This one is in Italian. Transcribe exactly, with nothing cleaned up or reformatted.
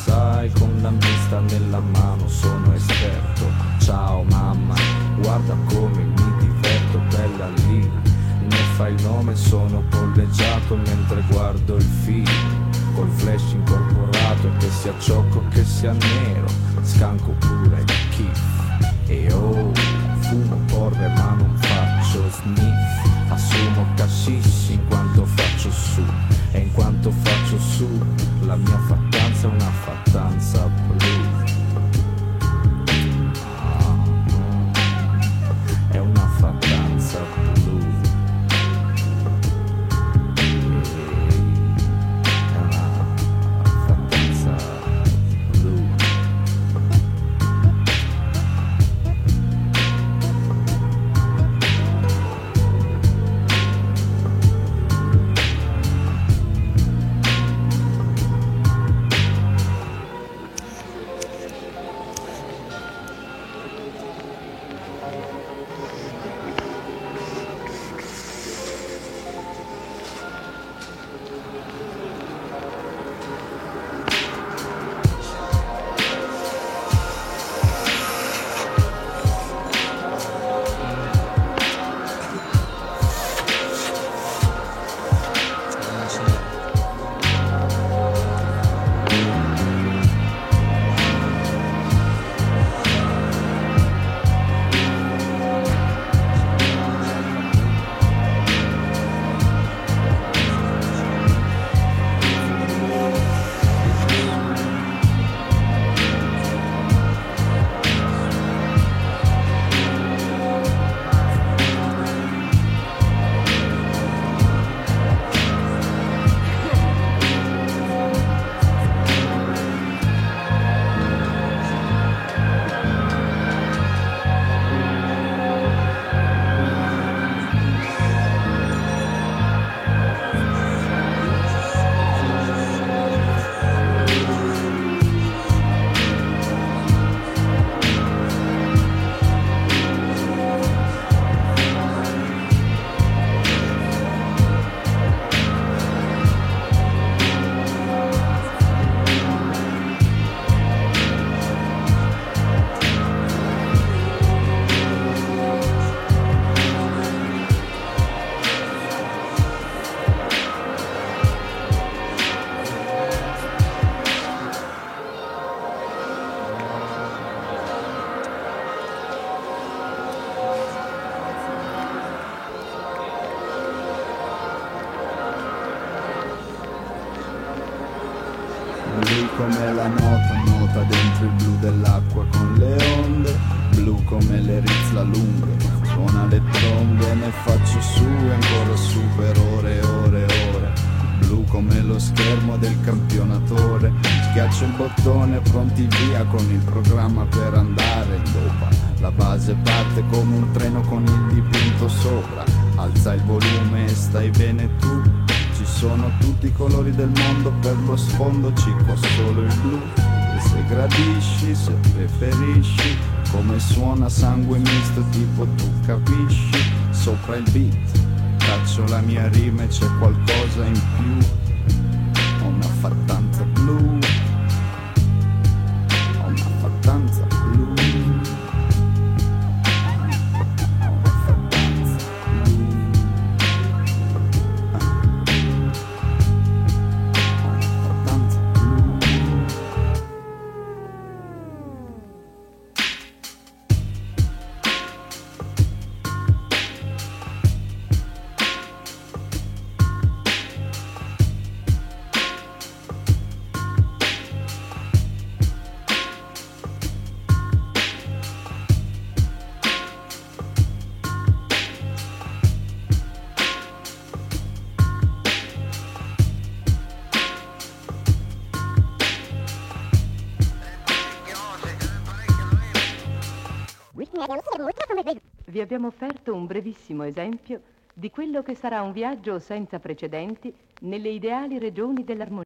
sai, con la mista nella mano sono esperto. Ciao mamma, guarda come mi diverto, bella lì. Ne fai il nome, sono polleggiato mentre guardo il film. Col flash incorporato, che sia ciocco che sia nero, scanco pure il kiff. E oh, fumo porre ma non faccio sniff. Assumo cashish in quanto faccio su. E in quanto faccio su, la mia fattanza è una fattanza blu. Ah, è una fattanza blu. È una fattanza blu. Blu come la nota, nota dentro il blu dell'acqua con le onde. Blu come le rizla lunghe, suona le trombe, ne faccio su e ancora su per ore e ore e ore. Blu come lo schermo del campionatore, schiaccio il bottone, pronti via con il programma per andare in dopa. La base parte come un treno con il dipinto sopra, alza il volume e stai bene tu. Ci sono tutti i colori del mondo, per lo sfondo cicco solo il blu. E se gradisci, se preferisci, come suona sangue misto tipo tu capisci. Sopra il beat, faccio la mia rima e c'è qualcosa in più. Ho una fattanza blu, ho una fattanza blu. Vi abbiamo offerto un brevissimo esempio di quello che sarà un viaggio senza precedenti nelle ideali regioni dell'armonia.